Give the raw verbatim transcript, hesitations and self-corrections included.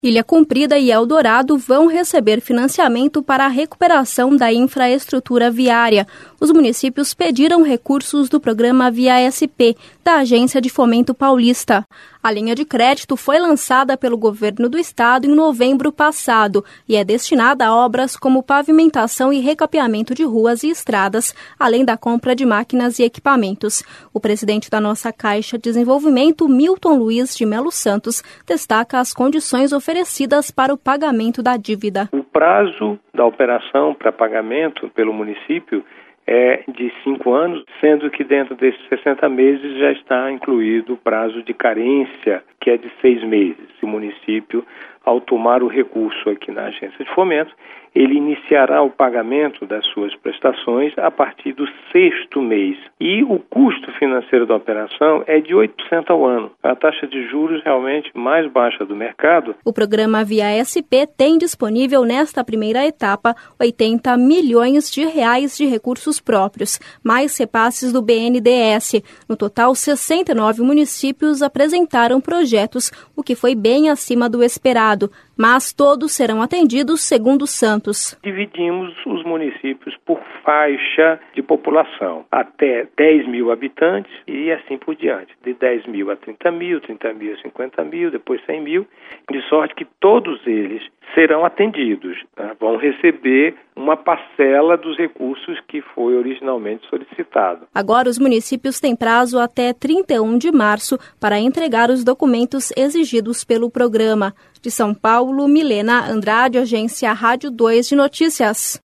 Ilha Comprida e Eldorado vão receber financiamento para a recuperação da infraestrutura viária. Os municípios pediram recursos do programa Via S P, da Agência de Fomento Paulista. A linha de crédito foi lançada pelo governo do estado em novembro passado e é destinada a obras como pavimentação e recapeamento de ruas e estradas, além da compra de máquinas e equipamentos. O presidente da nossa Caixa de Desenvolvimento, Milton Luiz de Melo Santos, destaca as condições oferecidas para o pagamento da dívida. O prazo da operação para pagamento pelo município é de cinco anos, sendo que dentro desses sessenta meses já está incluído o prazo de carência, que é de seis meses. O município, ao tomar o recurso aqui na Agência de Fomento, ele iniciará o pagamento das suas prestações a partir do sexto mês. E o custo financeiro da operação é de oito por cento ao ano. A taxa de juros realmente mais baixa do mercado. O programa Via S P tem disponível nesta primeira etapa oitenta milhões de reais de recursos próprios, mais repasses do B N D E S. No total, sessenta e nove municípios apresentaram projetos, o que foi bem acima do esperado. Mas todos serão atendidos segundo Santos. Dividimos os municípios por faixa de população, até dez mil habitantes e assim por diante. De dez mil a trinta mil, trinta mil a cinquenta mil, depois cem mil, de sorte que todos eles serão atendidos, tá? Vão receber uma parcela dos recursos que foi originalmente solicitado. Agora os municípios têm prazo até trinta e um de março para entregar os documentos exigidos pelo programa. De São Paulo, Milena Andrade, Agência Rádio dois de Notícias.